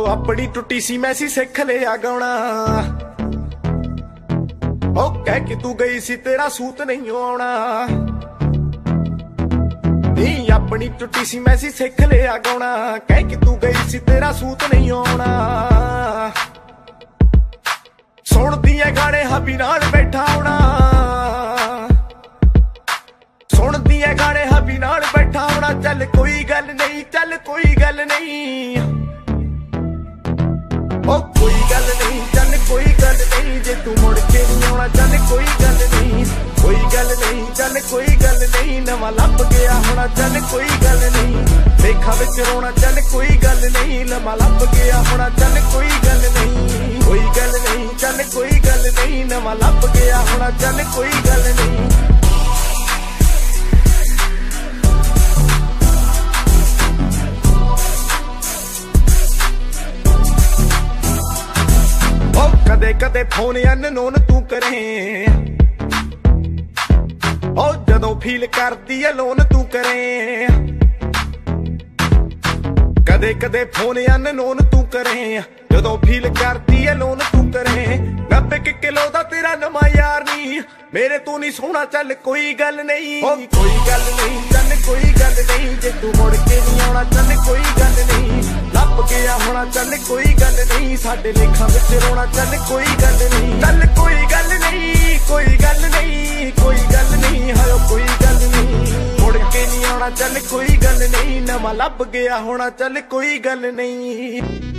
अपनी टुटी सी मैसी सिख लिया गाना। ओ कह के तू गई सी तेरा सूत नहीं आना। नी अपनी टुटी सी मैसी सिख लिया गाना। कह के तू गई सी तेरा सूत नहीं आना। सुनदी है गाने हबी नाल बैठा होना। सुनदी है गाने हबी नाल बैठा होना। चल कोई गल नहीं, चल कोई गल नहीं। ओ कोई गल नहीं, चल कोई गल नहीं। जे तू मुड़ के नहीं आना चल कोई गल नहीं। कोई गल नहीं, चल कोई गल नहीं। नवा लभ गया होना चल कोई गल नहीं। देखा विच रोना चल कोई गल नहीं। नवा लभ गया होना चल कोई गल नहीं। कोई गल नहीं, चल कोई गल नहीं। नवा लभ गया होना चल कोई गल नहीं। कदे कदे फोन अननोन तू करे। ओ जदों फील करदी है लोन तू करे। कदे कदे फोन अननोन तू करे। जदों फील करदी है लोन तू करे। 90 किलो दा तेरा नवा यार नी। मेरे तू नहीं सोना चल कोई गल नहीं। ओ कोई गल नहीं, चल कोई गल नहीं। जे तू मुड़ के नहीं आना चल कोई गल नहीं। लभ गया होना चल कोई गल नहीं। साडे लेखां विच रोना चल कोई गल नहीं। चल कोई गल नहीं, कोई गल नहीं। कोई गल नहीं, हायो कोई गल नहीं। मुड़ के नहीं आना चल कोई गल नहीं। नवा लभ गया होना चल कोई गल नहीं।